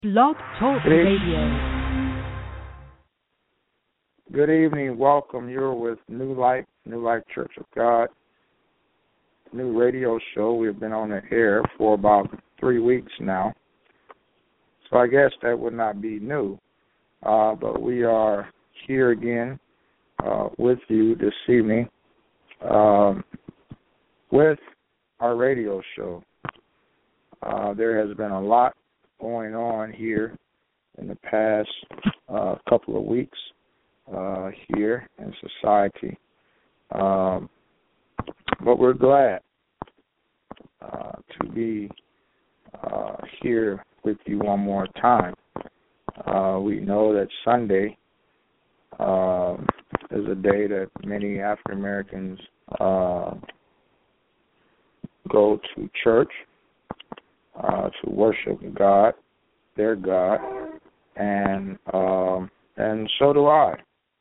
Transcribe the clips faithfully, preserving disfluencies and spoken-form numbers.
Blog Talk Good, e- Radio. good evening. Welcome. You're with New Life, New Life Church of God, new radio show. We've been on the air for about three weeks now. So I guess that would not be new. Uh, but we are here again uh, with you this evening um, with our radio show. Uh, there has been a lot going on here in the past uh, couple of weeks uh, here in society. Um, but we're glad uh, to be uh, here with you one more time. Uh, we know that Sunday uh, is a day that many African Americans uh, go to church uh, to worship God, their God, and um, and so do I.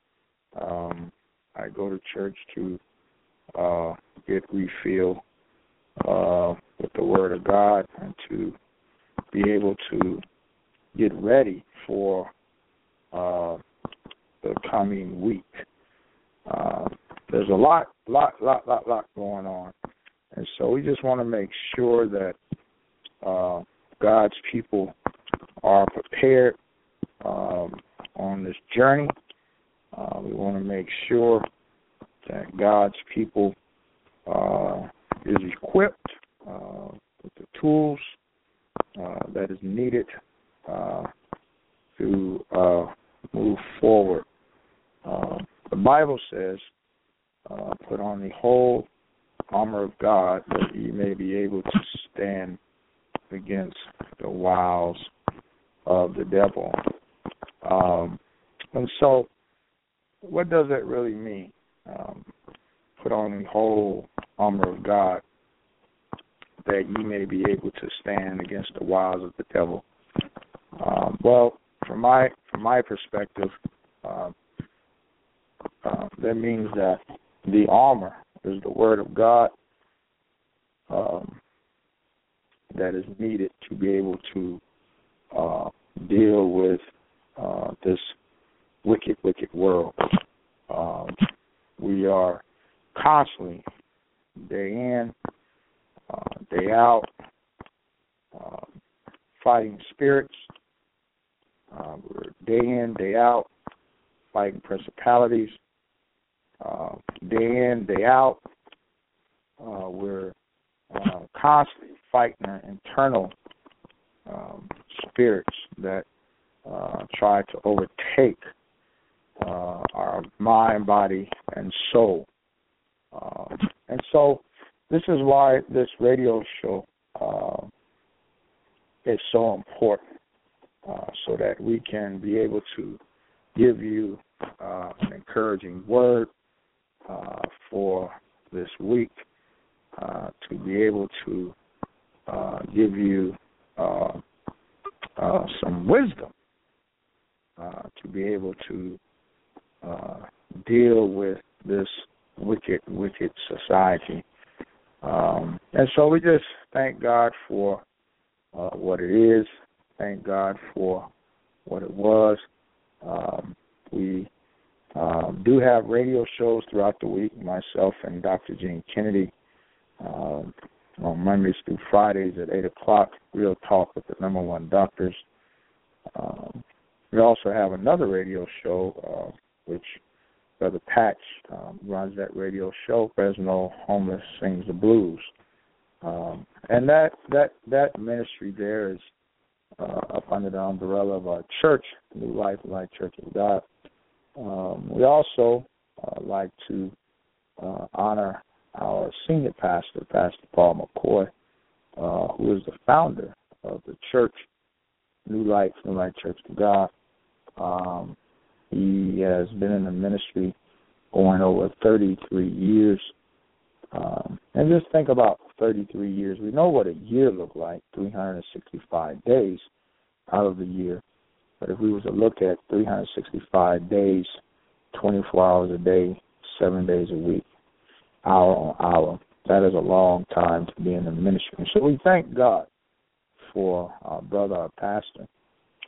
Um, I go to church to uh, get refilled uh, with the Word of God and to be able to get ready for uh, the coming week. Uh, there's a lot, lot, lot, lot, lot going on, and so we just want to make sure that uh, God's people are prepared um, on this journey. Uh, we want to make sure that God's people uh, is equipped uh, with the tools uh, that is needed uh, to uh, move forward. Uh, the Bible says, uh, put on the whole armor of God that you may be able to stand against the wiles of the devil. Um, and so, what does that really mean? Um, put on the whole armor of God that you may be able to stand against the wiles of the devil. Um, well, from my from my perspective, uh, uh, that means that the armor is the Word of God um, that is needed to be able to uh, deal with uh, this wicked, wicked world. Um, we are constantly, day in, uh, day out, uh, fighting spirits. Uh, we're day in, day out, fighting principalities. Uh, day in, day out, uh, we're uh, constantly fighting our internal um, spirits that uh, try to overtake uh, our mind, body, and soul. Uh, and so this is why this radio show uh, is so important, uh, so that we can be able to give you uh, an encouraging word uh, for this week, uh, to be able to uh, give you uh, uh, some wisdom, uh, to be able to uh, deal with this wicked, wicked society. Um, and so we just thank God for uh, what it is. Thank God for what it was. Um, we um, do have radio shows throughout the week, myself and Doctor Gene Kennedy, um, on Mondays through Fridays at eight o'clock, Real Talk with the number one doctors. Um, we also have another radio show, uh, which Brother Patch um, runs that radio show, Fresno Homeless Sings the Blues. Um, and that, that, that ministry there is uh, up under the umbrella of our church, New Life, Life Church of God. Um, we also uh, like to uh, honor our senior pastor, Pastor Paul McCoy, uh, who is the founder of the church, New Life, New Life Church of God. Um, he has been in the ministry going over thirty-three years. Um, and just think about thirty-three years. We know what a year looked like, three hundred sixty-five days out of the year. But if we were to look at three hundred sixty-five days, twenty-four hours a day, seven days a week, hour on hour, that is a long time to be in the ministry. So we thank God for our brother, our pastor,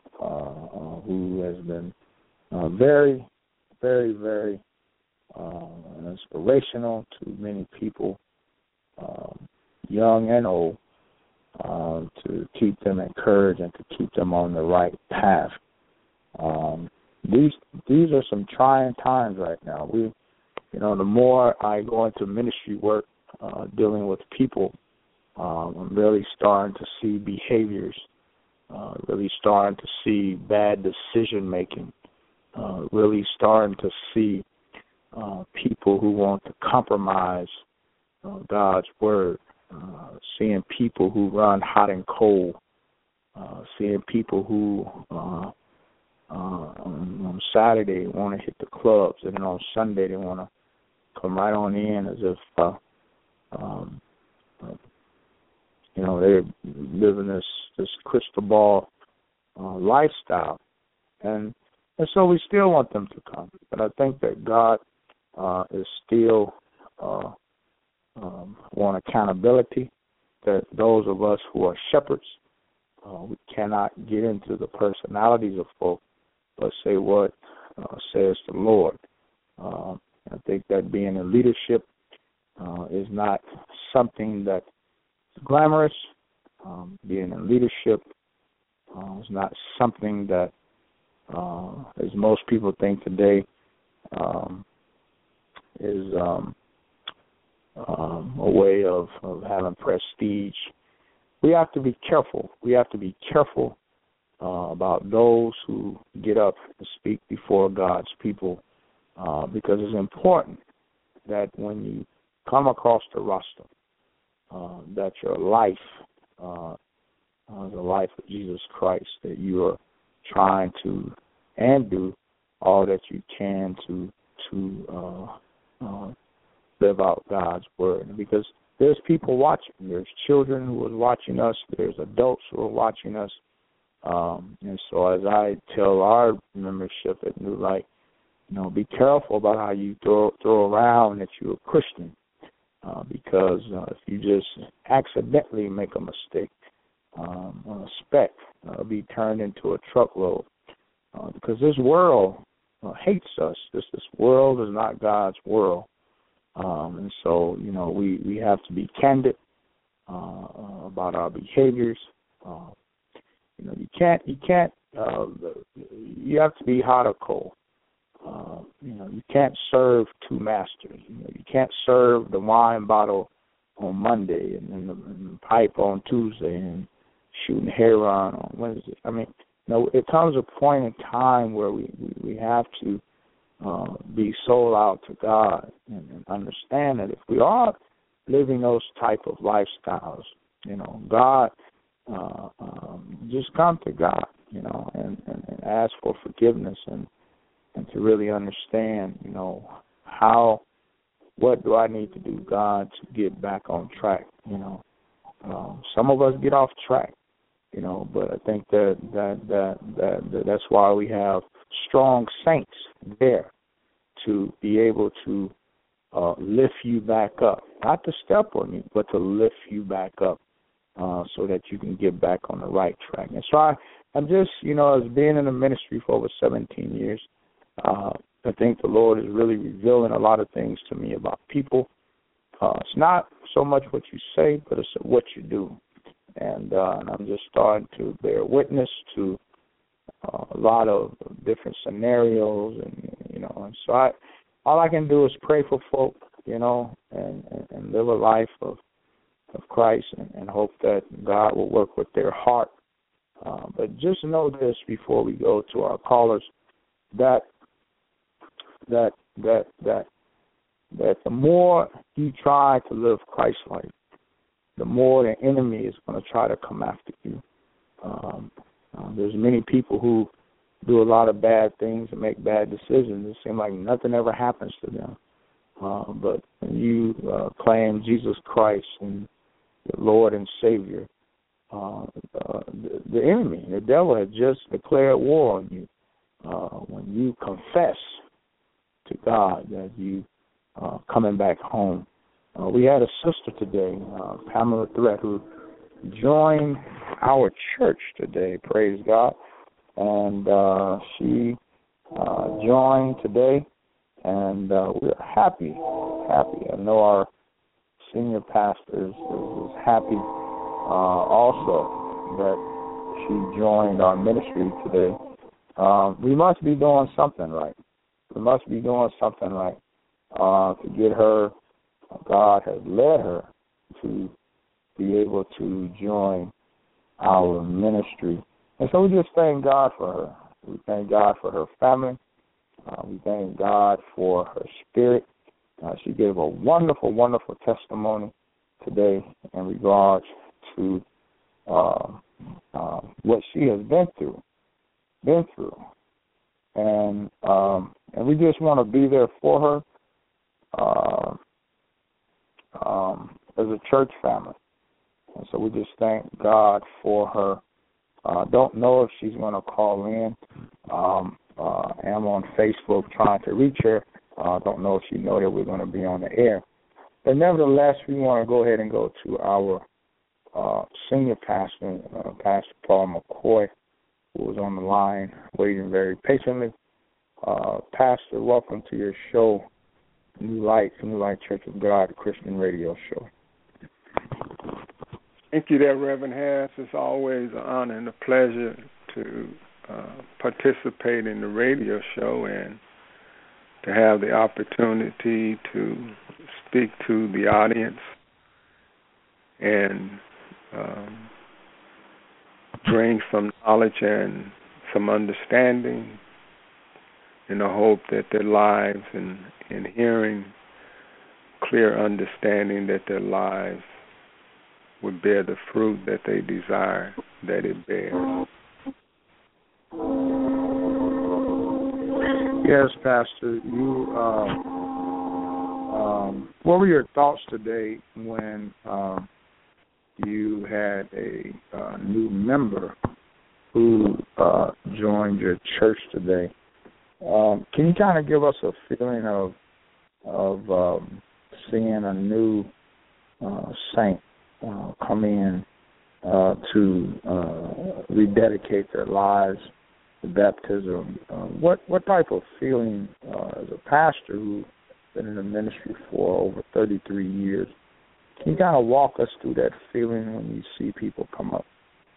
who has been uh, very, very, very uh, inspirational to many people, um, young and old, uh, to keep them encouraged and to keep them on the right path. Um, these these are some trying times right now. We, you know, the more I go into ministry work, uh, dealing with people, um, I'm really starting to see behaviors, uh, really starting to see bad decision making, uh, really starting to see uh, people who want to compromise uh, God's word, uh, seeing people who run hot and cold, uh, seeing people who uh, uh, on, on Saturday want to hit the clubs, and then on Sunday they want to come right on in as if, uh, um, uh, you know, they're living this, this crystal ball uh, lifestyle. And, and so we still want them to come. But I think that God uh, is still uh, um, want accountability, that those of us who are shepherds, uh, we cannot get into the personalities of folk, but say what uh, says the Lord. Uh, I think that being in leadership uh, is not something that's glamorous. Um, being in leadership uh, is not something that, uh, as most people think today, um, is um, um, a way of, of having prestige. We have to be careful. We have to be careful uh, about those who get up and speak before God's people, uh, because it's important that when you come across the roster, uh, that your life uh, uh, the life of Jesus Christ, that you are trying to and do all that you can to to uh, uh, live out God's word. Because there's people watching. There's children who are watching us. There's adults who are watching us. Um, and so as I tell our membership at New Light, you know, be careful about how you throw, throw around that you're a Christian, uh, because uh, if you just accidentally make a mistake, um, a speck uh, be turned into a truckload. Uh, because this world uh, hates us. This this world is not God's world. Um, and so, you know, we, we have to be candid uh, about our behaviors. Uh, you know, you can't, you can't, uh, you have to be hot or cold. Uh, you know, you can't serve two masters. You know, you can't serve the wine bottle on Monday and, and, the, and the pipe on Tuesday and shooting heron on Wednesday. I mean, you know, it comes a point in time where we, we, we have to uh, be sold out to God and, and understand that if we are living those type of lifestyles, you know, God, uh, um, just come to God, you know, and, and, and ask for forgiveness and, and to really understand, you know, how, what do I need to do, God, to get back on track, you know. Um, some of us get off track, you know, but I think that, that, that, that, that that's why we have strong saints there to be able to uh, lift you back up, not to step on you, but to lift you back up uh, so that you can get back on the right track. And so I, I'm just, you know, as being in the ministry for over seventeen years, uh, I think the Lord is really revealing a lot of things to me about people. Uh, it's not so much what you say, but it's what you do. And, uh, and I'm just starting to bear witness to uh, a lot of different scenarios, and you know, and so I, all I can do is pray for folk, you know, and, and, and live a life of of Christ, and, and hope that God will work with their heart. Uh, but just know this before we go to our callers, that that that that that the more you try to live Christ-like, the more the enemy is going to try to come after you. Um, uh, there's many people who do a lot of bad things and make bad decisions. It seems like nothing ever happens to them. Uh, but when you uh, claim Jesus Christ and your Lord and Savior, uh, uh, the, the enemy, the devil, has just declared war on you. Uh, when you confess to God that you uh, coming back home. Uh, we had a sister today, uh, Pamela Threat, who joined our church today, praise God. and uh, she uh, joined today, and uh, we're happy, happy. I know our senior pastor is, is happy uh, also that she joined our ministry today. Uh, we must be doing something right. We must be doing something right uh, to get her. God has led her to be able to join our ministry. And so we just thank God for her. We thank God for her family. Uh, we thank God for her spirit. Uh, she gave a wonderful, wonderful testimony today in regards to uh, uh, what she has been through, been through. And um, and we just want to be there for her uh, um, as a church family. And so we just thank God for her. I uh, don't know if she's going to call in. Um, uh, I'm on Facebook trying to reach her. I uh, don't know if she knows that we're going to be on the air. But nevertheless, we want to go ahead and go to our uh, senior pastor, uh, Pastor Paul McCoy, who was on the line waiting very patiently. Uh, Pastor, welcome to your show, New Light, New Light Church of God, the Christian radio show. Thank you there, Reverend Harris. It's always an honor and a pleasure to uh, participate in the radio show and to have the opportunity to speak to the audience and um, bring some knowledge and some understanding in the hope that their lives and in hearing clear understanding that their lives would bear the fruit that they desire that it bears. Yes, Pastor. You, uh, um, what were your thoughts today when um, you had a uh, new member who uh, joined your church today? Um, can you kind of give us a feeling of of um, seeing a new uh, saint uh, come in uh, to uh, rededicate their lives to baptism? Uh, what what type of feeling, uh, as a pastor who's been in the ministry for over thirty-three years, can you kind of walk us through that feeling when you see people come up?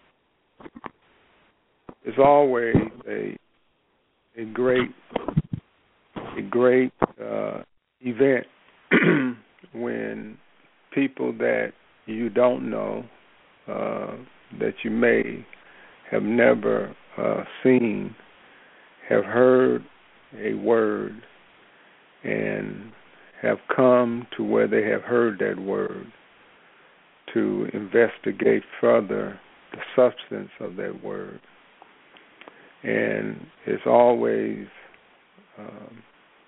It's always a a great a great uh, event when people that you don't know, uh, that you may have never uh, seen, have heard a word and have come to where they have heard that word to investigate further the substance of that word. And it's always um,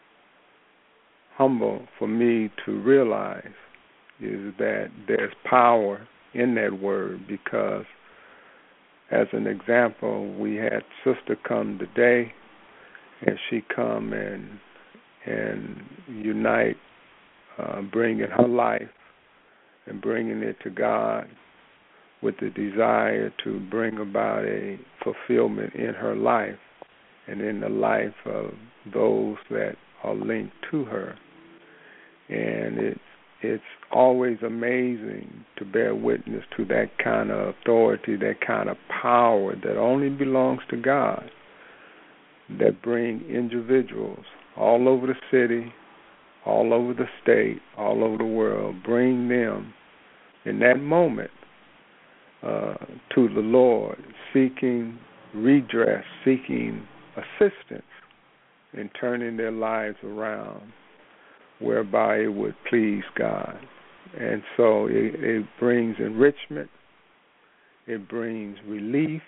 humble for me to realize is that there's power in that word, because as an example, we had sister come today, and she come and and unite, uh, bringing her life and bringing it to God with the desire to bring about a fulfillment in her life and in the life of those that are linked to her. And it's it's always amazing to bear witness to that kind of authority, that kind of power that only belongs to God, that bring individuals all over the city, all over the state, all over the world, bring them in that moment uh, to the Lord, seeking redress, seeking assistance in turning their lives around, whereby it would please God. And so it, it brings enrichment, it brings relief,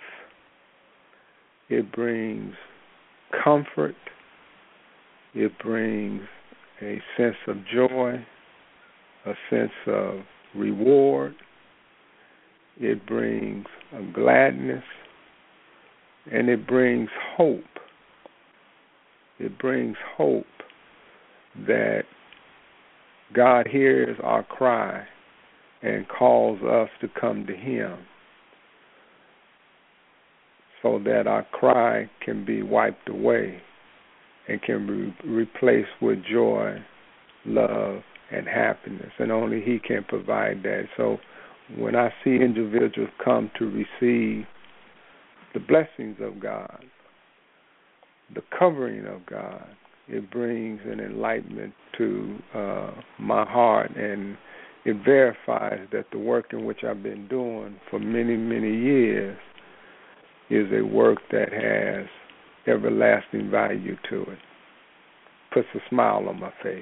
it brings comfort, it brings a sense of joy, a sense of reward, it brings a gladness, and it brings hope. It brings hope that God hears our cry and calls us to come to Him. so that our cry can be wiped away and can be replaced with joy, love, and happiness. And only He can provide that. So when I see individuals come to receive the blessings of God, the covering of God, it brings an enlightenment to uh, my heart, and it verifies that the work in which I've been doing for many, many years is a work that has everlasting value to it. Puts a smile on my face.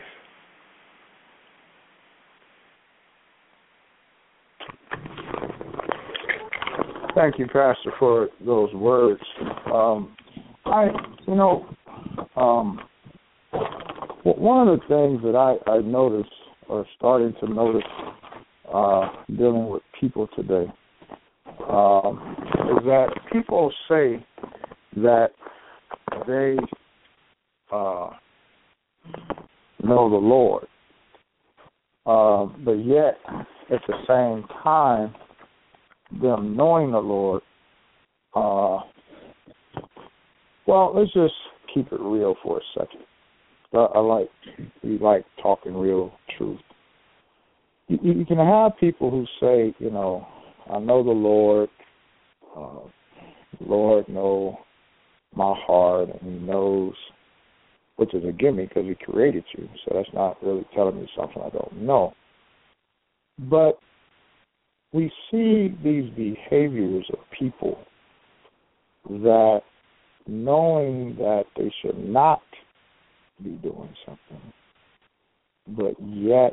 Thank you, Pastor, for those words. Um, I, you know, um, one of the things that I, I noticed, or starting to notice, uh, dealing with people today, um, is that people say that they uh, know the Lord, uh, but yet at the same time, them knowing the Lord, uh, well, let's just keep it real for a second. I, I like, we like talking real truth. You, you can have people who say, you know, I know the Lord, uh, Lord knows my heart, and He knows, which is a gimme because He created you, so that's not really telling me something I don't know. But we see these behaviors of people that, knowing that they should not be doing something, but yet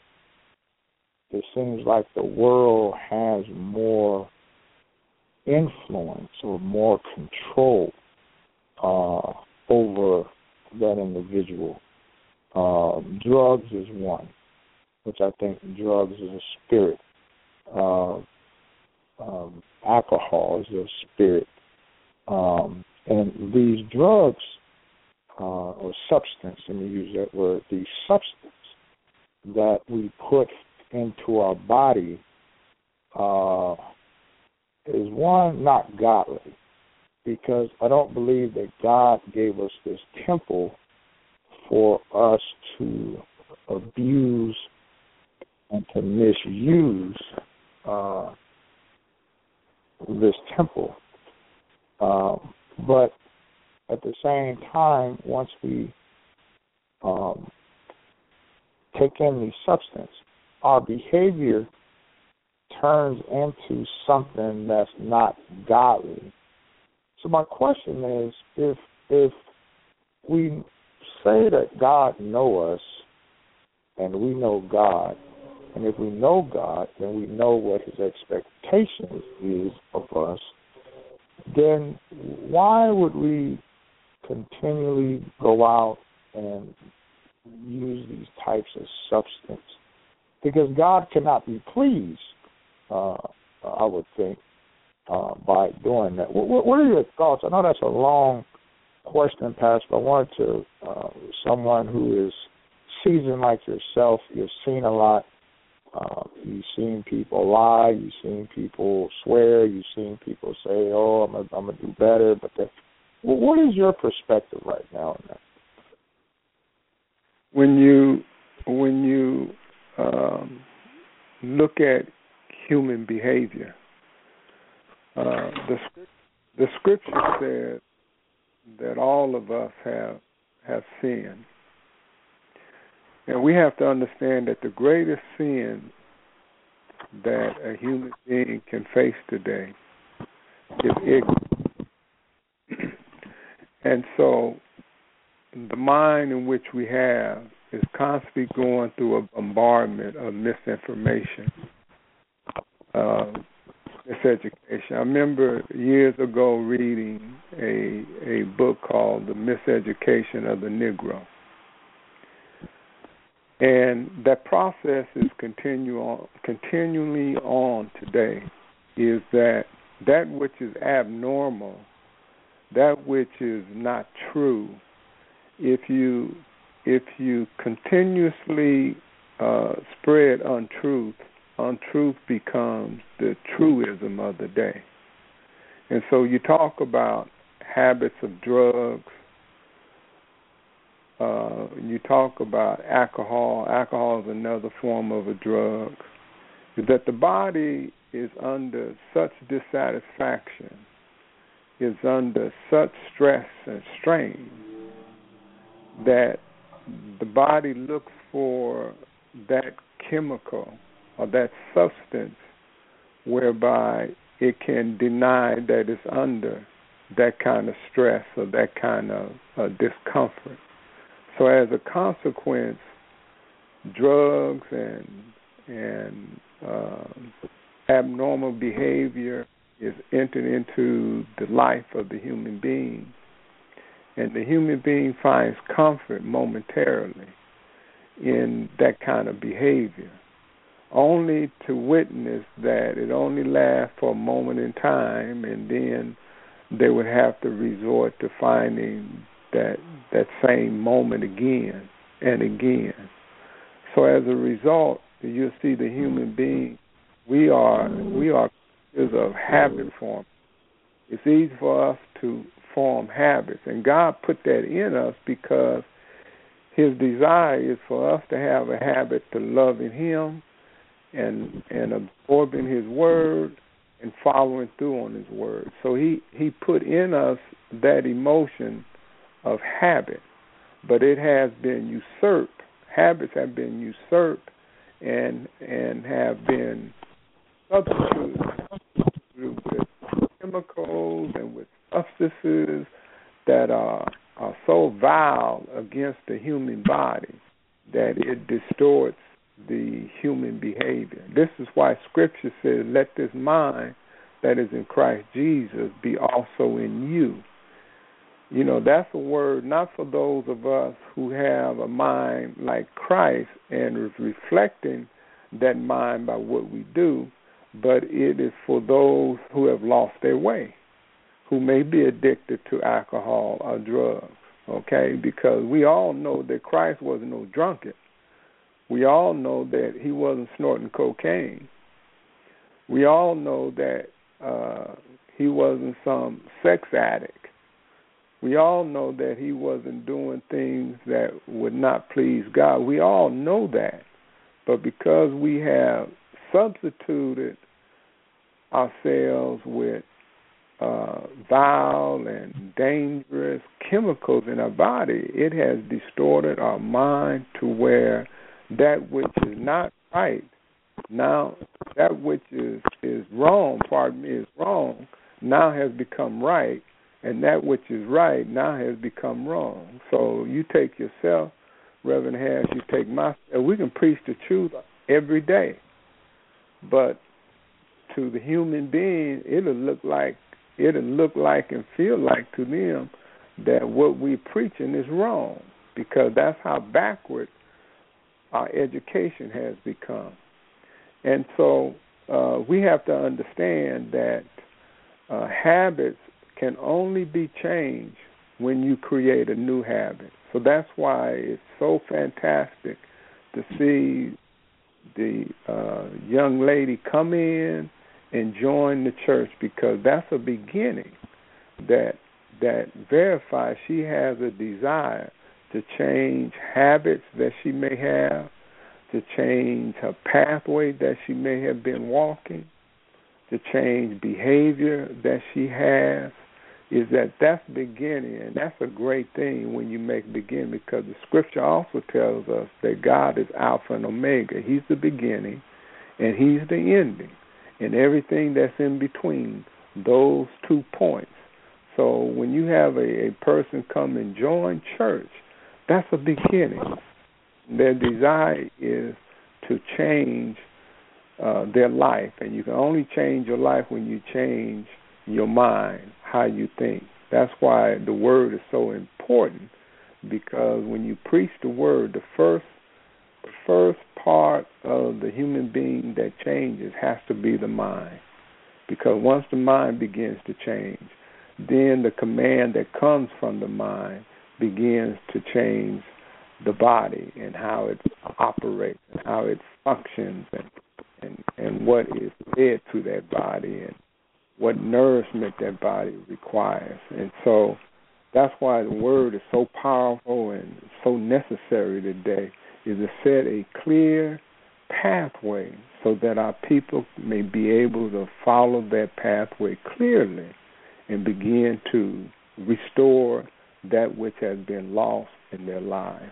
it seems like the world has more influence or more control uh, over that individual. Um, drugs is one, which I think drugs is a spirit. Uh, um, alcohol is a spirit. Um, and these drugs uh, or substance, let me use that word, the substance that we put into our body uh, is one, not godly, because I don't believe that God gave us this temple for us to abuse and to misuse uh, this temple. Um, but at the same time, once we um, take in the substance, our behavior turns into something that's not godly. So my question is, if if we say that God knows us and we know God, and if we know God, then we know what His expectation is of us, then why would we continually go out and use these types of substance? Because God cannot be pleased, uh, I would think, uh, by doing that. What, what are your thoughts? I know that's a long question, Pastor, but I wanted to, uh, someone who is seasoned like yourself, you've seen a lot. Uh, you've seen people lie. You've seen people swear. You've seen people say, "Oh, I'm gonna, I'm gonna do better." But the, well, what is your perspective right now on that? When you when you um, look at human behavior, uh, the the scripture says that all of us have have sinned. And we have to understand that the greatest sin that a human being can face today is ignorance. And so the mind in which we have is constantly going through a bombardment of misinformation, uh, miseducation. I remember years ago reading a, a book called The Miseducation of the Negro. And that process is continue on, continually on today, is that that which is abnormal, that which is not true, if you if you continuously uh, spread untruth, untruth becomes the truism of the day. And so you talk about habits of drugs. Uh, you talk about alcohol. Alcohol is another form of a drug. Is that the body is under such dissatisfaction, is under such stress and strain, that the body looks for that chemical or that substance whereby it can deny that it's under that kind of stress or that kind of uh, discomfort. So as a consequence, drugs and and uh, abnormal behavior is entered into the life of the human being, and the human being finds comfort momentarily in that kind of behavior, only to witness that it only lasts for a moment in time, and then they would have to resort to finding that that same moment again and again. So as a result, you see the human being, we are we are is of habit form. It's easy for us to form habits, and God put that in us because His desire is for us to have a habit to loving Him and and absorbing His Word and following through on His Word. So He He put in us that emotion of habit, but it has been usurped. Habits have been usurped and and have been substituted with chemicals and with substances that are are so vile against the human body that it distorts the human behavior. This is why Scripture says, "Let this mind that is in Christ Jesus be also in you." You know, that's a word not for those of us who have a mind like Christ and is reflecting that mind by what we do, but it is for those who have lost their way, who may be addicted to alcohol or drugs, okay? Because we all know that Christ wasn't no drunkard. We all know that He wasn't snorting cocaine. We all know that uh, He wasn't some sex addict. We all know that He wasn't doing things that would not please God. We all know that. But because we have substituted ourselves with uh, vile and dangerous chemicals in our body, it has distorted our mind to where that which is not right, now that which is, is wrong, pardon me, is wrong, now has become right. And that which is right now has become wrong. So you take yourself, Reverend Harris, you take myself. We can preach the truth every day. But to the human being, it'll look like it'll look like and feel like to them that what we're preaching is wrong, because that's how backward our education has become. And so uh, we have to understand that uh, habits can only be changed when you create a new habit. So that's why it's so fantastic to see the uh, young lady come in and join the church, because that's a beginning that that verifies she has a desire to change habits that she may have, to change her pathway that she may have been walking, to change behavior that she has. Is that that's beginning, and that's a great thing when you make begin, because the Scripture also tells us that God is Alpha and Omega. He's the beginning, and He's the ending, and everything that's in between those two points. So when you have a, a person come and join church, that's a beginning. Their desire is to change uh, their life, and you can only change your life when you change your mind, how you think. That's why the word is so important, because when you preach the word, the first the first part of the human being that changes has to be the mind, because once the mind begins to change, then the command that comes from the mind begins to change the body and how it operates and how it functions and and, and what is led to that body and what nourishment that body requires. And so that's why the word is so powerful and so necessary today, is to set a clear pathway so that our people may be able to follow that pathway clearly and begin to restore that which has been lost in their lives.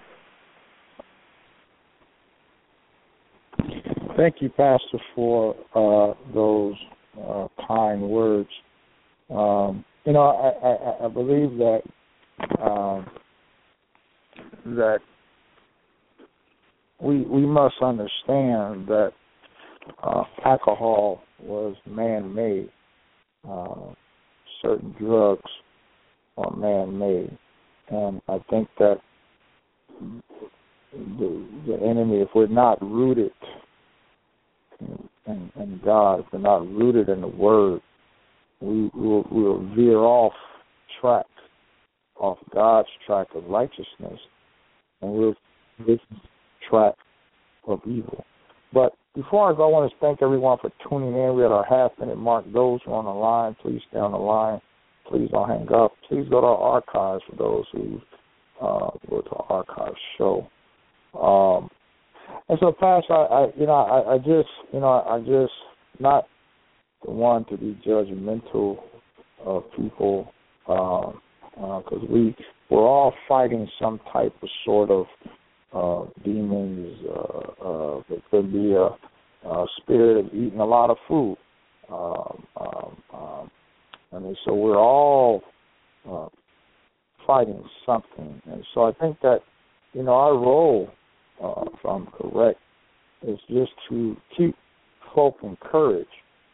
Thank you, Pastor, for uh, those uh, kind words. Um, you know, I, I, I believe that um, that we we must understand that uh, alcohol was man-made. Uh, certain drugs are man-made, and I think that the the enemy, if we're not rooted in, in God, if we're not rooted in the Word, we will we'll veer off track, off God's track of righteousness, and we'll this track of evil. But before I go, I want to thank everyone for tuning in. We're at our half-minute mark. Those who are on the line, please stay on the line. Please don't hang up. Please go to our archives for those who uh, go to our archive show. Um, and so, Pastor, I, I, you know, I, I just, you know, I just not the one to be judgmental of people, because uh, uh, we we're all fighting some type of sort of uh, demons. Uh, uh, it could be a, a spirit of eating a lot of food. Um, um, um, I mean, so we're all uh, fighting something, and so I think that, you know, our role, uh, if I'm correct, is just to keep folk encouraged,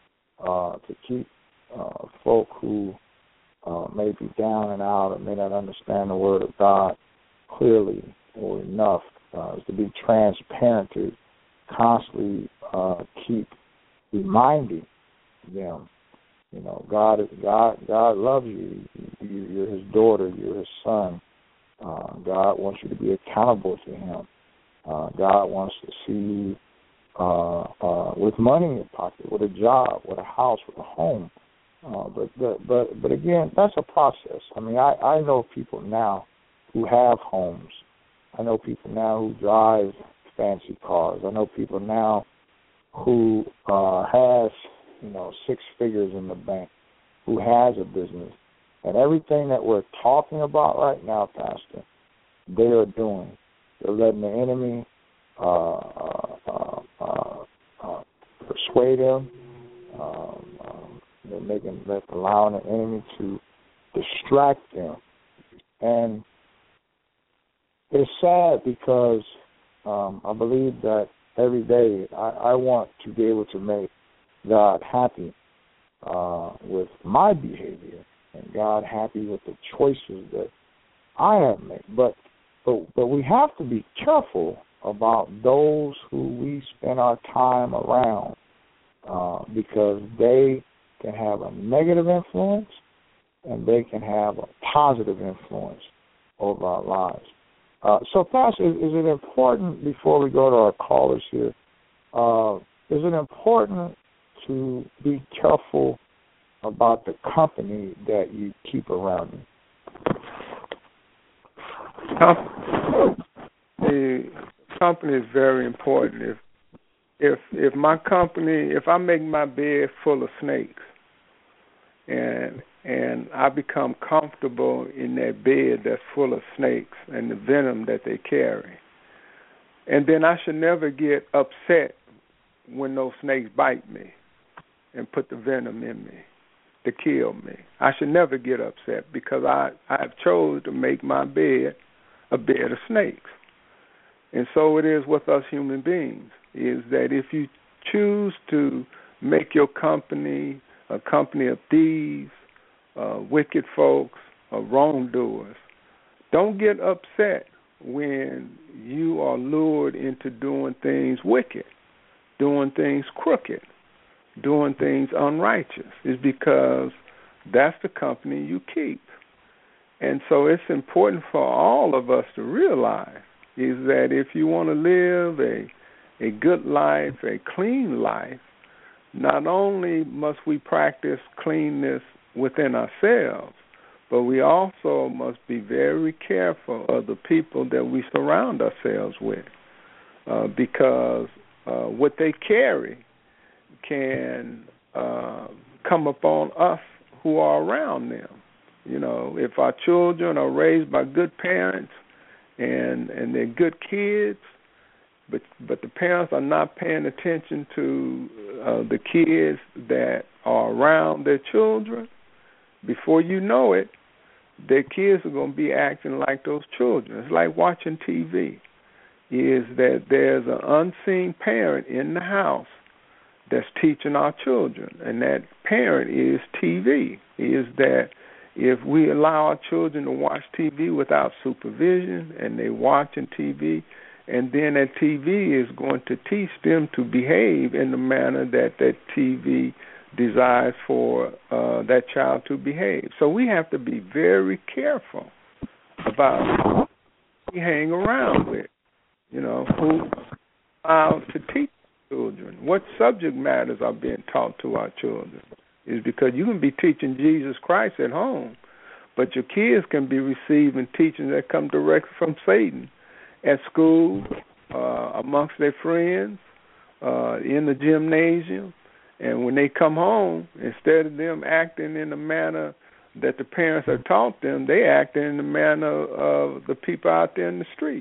uh, to keep uh, folk who uh, may be down and out and may not understand the Word of God clearly or enough, uh, is to be transparent, to constantly uh, keep reminding them. You know, God, God, God loves you. You're His daughter. You're His son. Uh, God wants you to be accountable to Him. Uh, God wants to see you uh, uh, with money in your pocket, with a job, with a house, with a home. Uh, but, but, but, but again, that's a process. I mean, I, I know people now who have homes. I know people now who drive fancy cars. I know people now who uh, have, you know, six figures in the bank, who has a business. And everything that we're talking about right now, Pastor, they are doing. They're letting the enemy uh, uh, uh, uh, uh, persuade them. Um, um, they're making, they're allowing the enemy to distract them. And it's sad because um, I believe that every day I, I want to be able to make God happy uh, with my behavior, and God happy with the choices that I have made. But, but but we have to be careful about those who we spend our time around, uh, because they can have a negative influence and they can have a positive influence over our lives. Uh, so, Pastor, is, is it important, before we go to our callers here, uh, is it important to be careful about the company that you keep around you? The company is very important. If if if my company, if I make my bed full of snakes, and and I become comfortable in that bed that's full of snakes and the venom that they carry, and then I should never get upset when those snakes bite me and put the venom in me to kill me. I should never get upset because I, I have chosen to make my bed a bed of snakes. And so it is with us human beings, is that if you choose to make your company a company of thieves, uh, wicked folks, or wrongdoers, don't get upset when you are lured into doing things wicked, doing things crooked, doing things unrighteous. Is because that's the company you keep. And so it's important for all of us to realize is that if you want to live a a good life, a clean life, not only must we practice cleanness within ourselves, but we also must be very careful of the people that we surround ourselves with, uh, because uh, what they carry can uh, come upon us who are around them. You know, if our children are raised by good parents and and they're good kids, but but the parents are not paying attention to uh, the kids that are around their children, before you know it, their kids are going to be acting like those children. It's like watching T V. Is that there's an unseen parent in the house that's teaching our children, and that parent is T V. Is that if we allow our children to watch T V without supervision, and they watching T V, and then that T V is going to teach them to behave in the manner that that T V desires for uh, that child to behave. So we have to be very careful about who we hang around with, you know, who allow to teach children. What subject matters are being taught to our children is because you can be teaching Jesus Christ at home, but your kids can be receiving teaching that come directly from Satan at school, uh, amongst their friends, uh, in the gymnasium. And when they come home, instead of them acting in the manner that the parents have taught them, they act in the manner of the people out there in the street.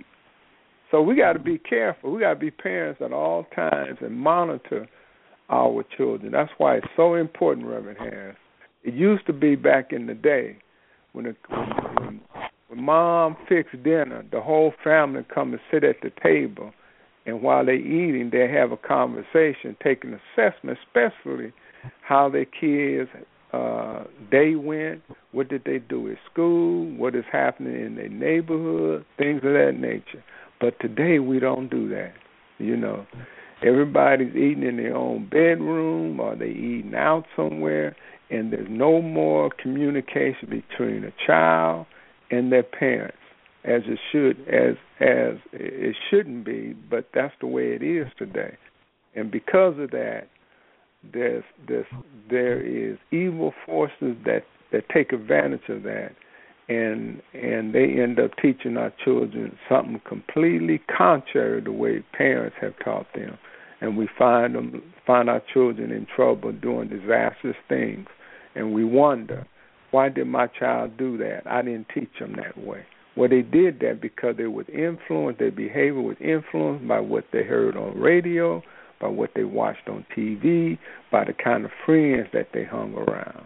So we got to be careful. We got to be parents at all times and monitor our children. That's why it's so important, Reverend Harris. It used to be back in the day when, it, when, when mom fixed dinner, the whole family come and sit at the table, and while they're eating, they have a conversation, take an assessment, especially how their kids' uh, day went, what did they do at school, what is happening in their neighborhood, things of that nature. But today we don't do that, you know. Everybody's eating in their own bedroom or they eating out somewhere, and there's no more communication between a child and their parents, as it should, as as it shouldn't be, but that's the way it is today. And because of that, there's, there's there is evil forces that, that take advantage of that, and and they end up teaching our children something completely contrary to the way parents have taught them. And we find them find our children in trouble doing disastrous things, and we wonder, why did my child do that? I didn't teach them that way. Well, they did that because they were influenced, their behavior was influenced by what they heard on radio, by what they watched on T V, by the kind of friends that they hung around,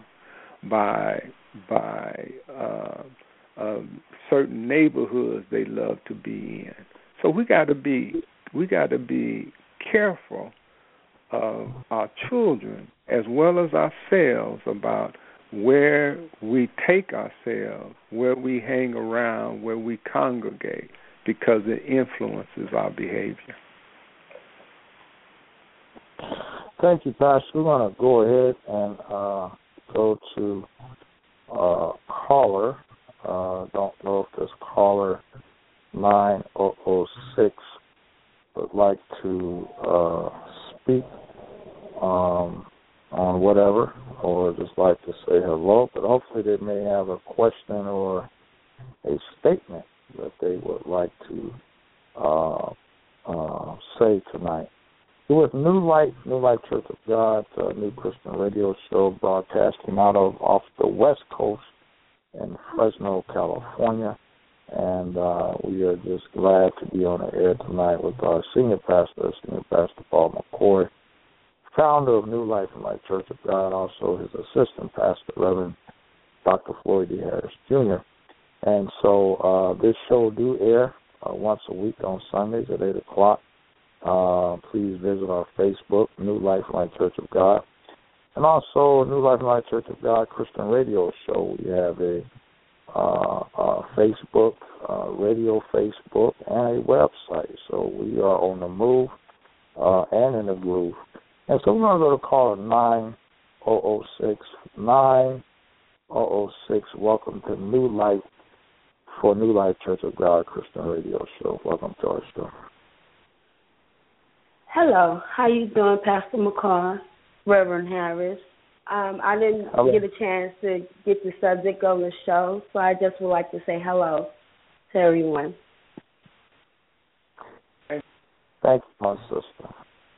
by by uh, uh, certain neighborhoods they love to be in. So we got to be we got to be careful of our children as well as ourselves about where we take ourselves, where we hang around, where we congregate, because it influences our behavior. Thank you, Pastor. We're going to go ahead and uh, go to uh, caller. Uh, don't know if this caller nine oh oh six would like to uh, speak um, on whatever, or just like to say hello, but hopefully they may have a question or a statement that they would like to uh, uh, say tonight. It was New Light, New Light Church of God, a new Christian radio show broadcasting out of off the West Coast in Fresno, California, and uh, we are just glad to be on the air tonight with our senior pastor, Senior Pastor Paul McCoy, founder of New Life and Light Church of God, also his assistant pastor, Reverend Doctor Floyd D. Harris, Junior And so uh, this show do air uh, once a week on Sundays at eight o'clock. Uh, please visit our Facebook, New Life and Light Church of God. And also New Life and Light Church of God Christian Radio Show. We have a uh, uh, Facebook, uh, radio Facebook, and a website. So we are on the move uh, and in the groove. And so we're going to go to caller nine oh oh six, nine oh oh six. Welcome to New Light for New Life Church of God Christian Radio Show. Welcome to our show. Hello. How you doing, Pastor McCall? Reverend Harris. Um, I didn't Hello. get a chance to get the subject of the show, so I just would like to say hello to everyone. Thank you, my sister.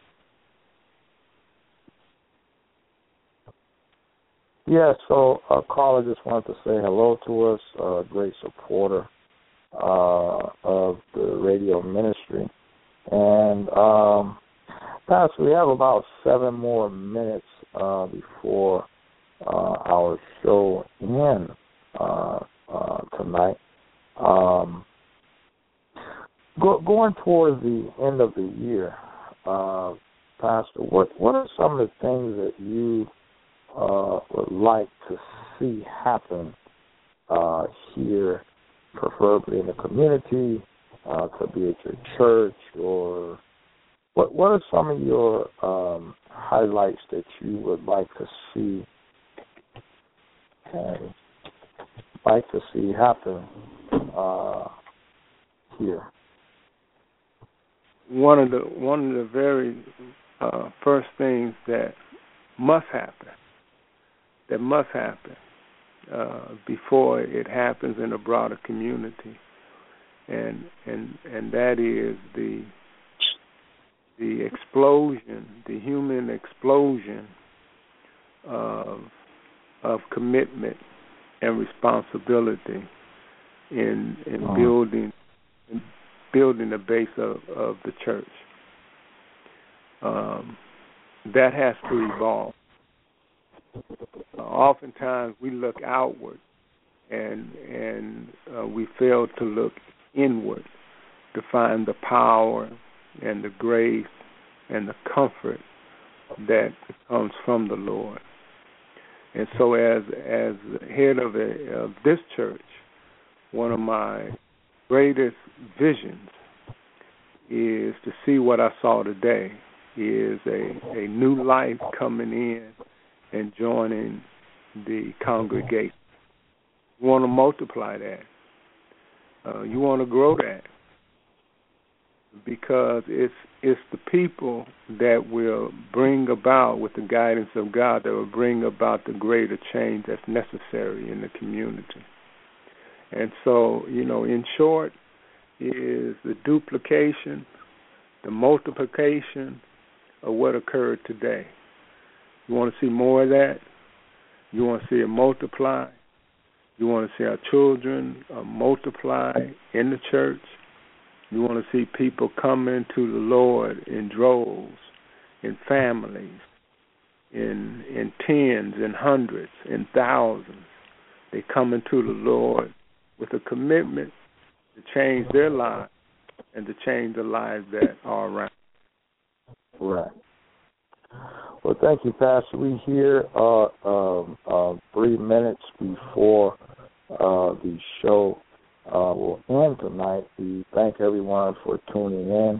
Yeah, so uh, caller just wanted to say hello to us, a great supporter uh, of the radio ministry. And, um, Pastor, we have about seven more minutes uh, before uh, our show ends uh, uh, tonight. Um, go, going towards the end of the year, uh, Pastor, what, what are some of the things that you uh, would like to see happen uh, here, preferably in the community, uh, could be at your church, or what what are some of your um, highlights that you would like to see and like to see happen uh, here? One of the one of the very uh, first things that must happen, that must happen uh, before it happens in a broader community, and and and that is the the explosion, the human explosion of of commitment and responsibility in in Oh. building in building the base of, of the church. Um, that has to evolve. Uh, oftentimes we look outward and and uh, we fail to look inward to find the power and the grace and the comfort that comes from the Lord. And so as as head of, a, of this church, one of my greatest visions is to see what I saw today is a, a new life coming in and joining the congregation. You want to multiply that. Uh, you want to grow that, because it's it's the people that will bring about, with the guidance of God, that will bring about the greater change that's necessary in the community. And so, you know, in short, is the duplication, the multiplication of what occurred today. You want to see more of that? You want to see it multiply? You want to see our children uh, multiply in the church? You want to see people come into the Lord in droves, in families, in in tens, in hundreds, in thousands. They come into the Lord with a commitment to change their lives and to change the lives that are around. Right. Well, thank you, Pastor. We here uh, um, uh, three minutes before uh, the show uh, will end tonight. We thank everyone for tuning in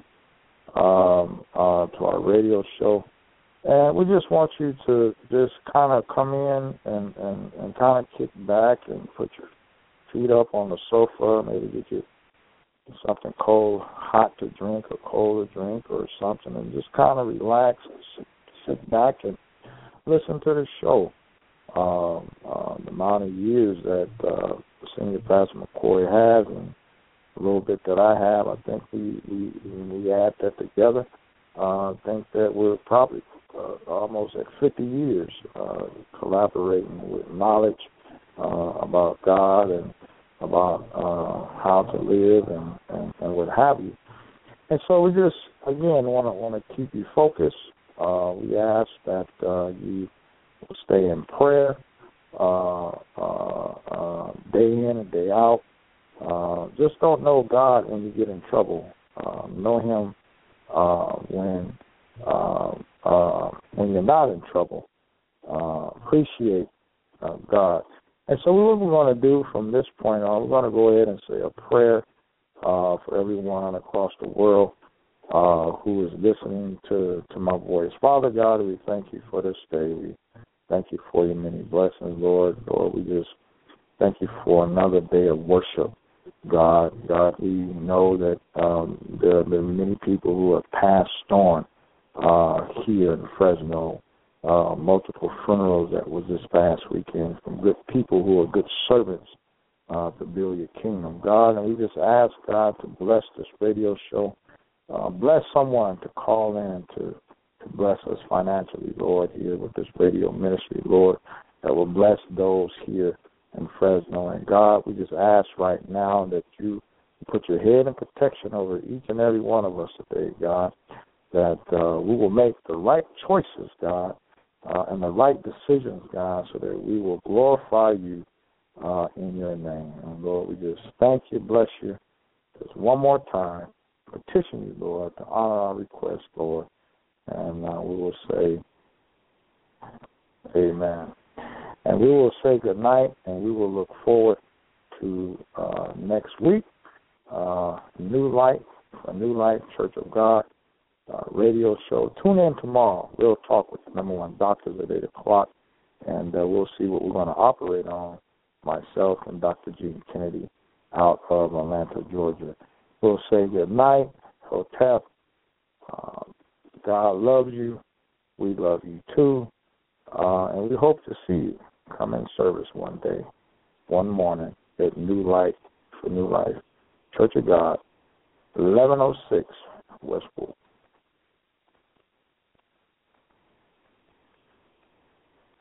um, uh, to our radio show. And we just want you to just kind of come in and, and, and kind of kick back and put your feet up on the sofa, maybe get you something cold, hot to drink or cold to drink or something, and just kind of relax and sit, sit back and listen to the show. Um, uh, the amount of years that uh, Senior Pastor McCoy has and a little bit that I have, I think we, we, when we add that together, uh, I think that we're probably uh, almost at fifty years uh, collaborating with knowledge uh, about God and about uh, how to live and, and, and what have you. And so we just, again, want to want to keep you focused. Uh, we ask that uh, you stay in prayer uh, uh, uh, day in and day out. Uh, just don't know God when you get in trouble. Uh, know Him uh, when uh, uh, when you're not in trouble. Uh, appreciate uh, God. And so what we're going to do from this point on, we're going to go ahead and say a prayer uh, for everyone across the world uh, who is listening to, to my voice. Father God, we thank you for this day. We thank you for your many blessings, Lord. Lord, we just thank you for another day of worship, God. God, we know that um, there have been many people who have passed on uh, here in Fresno uh, multiple funerals that was this past weekend from good people who are good servants uh, to build your kingdom, God. And we just ask, God, to bless this radio show. Uh, bless someone to call in to, to bless us financially, Lord, here with this radio ministry, Lord, that will bless those here in Fresno. And God, we just ask right now that you put your head in protection over each and every one of us today, God, that uh, we will make the right choices, God, uh, and the right decisions, God, so that we will glorify you uh, in your name. And Lord, we just thank you, bless you, just one more time, petition you, Lord, to honor our request, Lord, and uh, we will say amen. And we will say good night, and we will look forward to uh, next week, uh, New Light, a New Light Church of God uh, radio show. Tune in tomorrow. We'll talk with the number one doctors at eight o'clock, and uh, we'll see what we're going to operate on, myself and Doctor Gene Kennedy out of Atlanta, Georgia. We'll say good night, Hotep. Uh, God loves you. We love you too. Uh, and we hope to see you come in service one day, one morning at New Light for New Life Church of God, eleven oh six West